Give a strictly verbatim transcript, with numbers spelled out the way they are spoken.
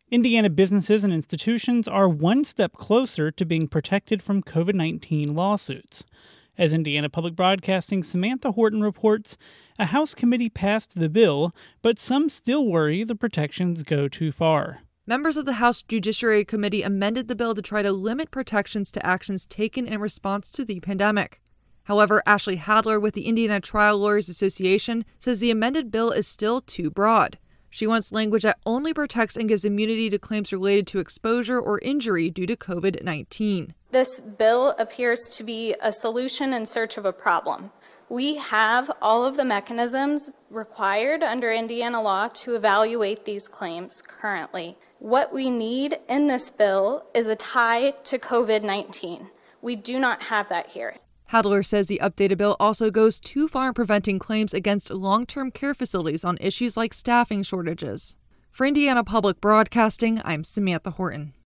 Indiana businesses and institutions are one step closer to being protected from covid nineteen lawsuits. As Indiana Public Broadcasting's Samantha Horton reports, a House committee passed the bill, but some still worry the protections go too far. Members of the House Judiciary Committee amended the bill to try to limit protections to actions taken in response to the pandemic. However, Ashley Hadler with the Indiana Trial Lawyers Association says the amended bill is still too broad. She wants language that only protects and gives immunity to claims related to exposure or injury due to covid nineteen. This bill appears to be a solution in search of a problem. We have all of the mechanisms required under Indiana law to evaluate these claims currently. What we need in this bill is a tie to covid nineteen. We do not have that here. Hadler says the updated bill also goes too far in preventing claims against long-term care facilities on issues like staffing shortages. For Indiana Public Broadcasting, I'm Samantha Horton.